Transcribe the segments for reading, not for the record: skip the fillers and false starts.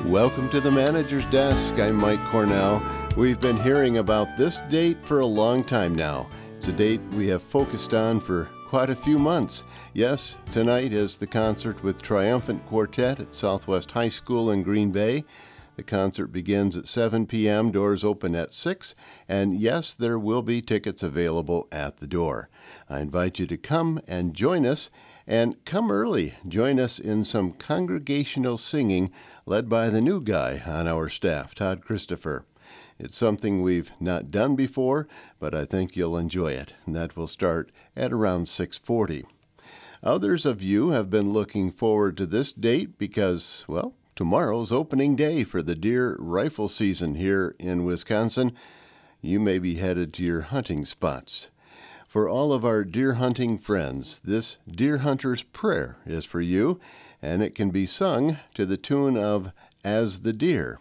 Welcome to the Manager's Desk. I'm Mike Cornell. We've been hearing about this date for a long time now. It's a date we have focused on for quite a few months. Yes, tonight is the concert with Triumphant Quartet at Southwest High School in Green Bay. The concert begins at 7 p.m., doors open at 6, and yes, there will be tickets available at the door. I invite you to come and join us, and come early. Join us in some congregational singing led by the new guy on our staff, Todd Christopher. It's something we've not done before, but I think you'll enjoy it, and that will start at around 6:40. Others of you have been looking forward to this date because, well, tomorrow's opening day for the deer rifle season here in Wisconsin. You may be headed to your hunting spots. For all of our deer hunting friends, this Deer Hunter's Prayer is for you, and it can be sung to the tune of As the Deer.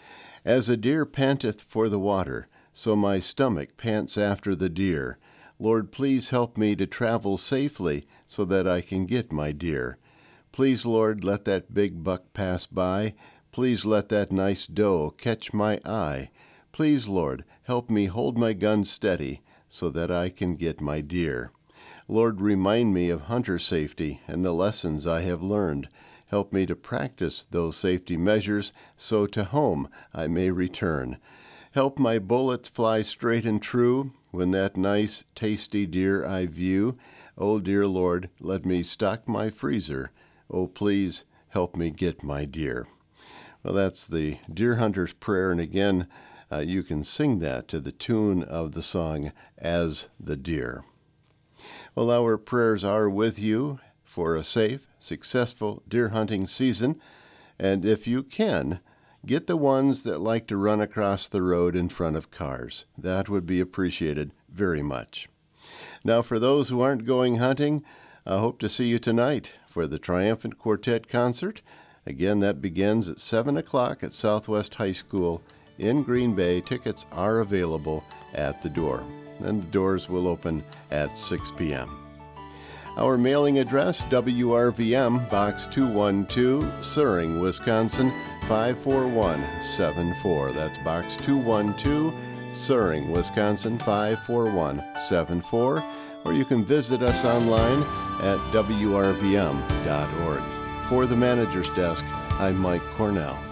As a deer panteth for the water, so my stomach pants after the deer. Lord, please help me to travel safely so that I can get my deer. Please, Lord, let that big buck pass by. Please let that nice doe catch my eye. Please, Lord, help me hold my gun steady so that I can get my deer. Lord, remind me of hunter safety and the lessons I have learned. Help me to practice those safety measures so to home I may return. Help my bullets fly straight and true when that nice, tasty deer I view. Oh, dear Lord, let me stock my freezer. Oh, please help me get my deer. Well, that's the Deer Hunter's Prayer, and again, you can sing that to the tune of the song As the Deer. Well, our prayers are with you for a safe, successful deer hunting season, and if you can, get the ones that like to run across the road in front of cars. That would be appreciated very much. Now, for those who aren't going hunting, I hope to see you tonight for the Triumphant Quartet concert. Again, that begins at 7 o'clock at Southwest High School in Green Bay. Tickets are available at the door, and the doors will open at 6 p.m. Our mailing address, WRVM, Box 212, Suring, Wisconsin, 54174. That's Box 212, Suring, Wisconsin, 54174. Or you can visit us online at WRVM.org. For the Manager's Desk, I'm Mike Cornell.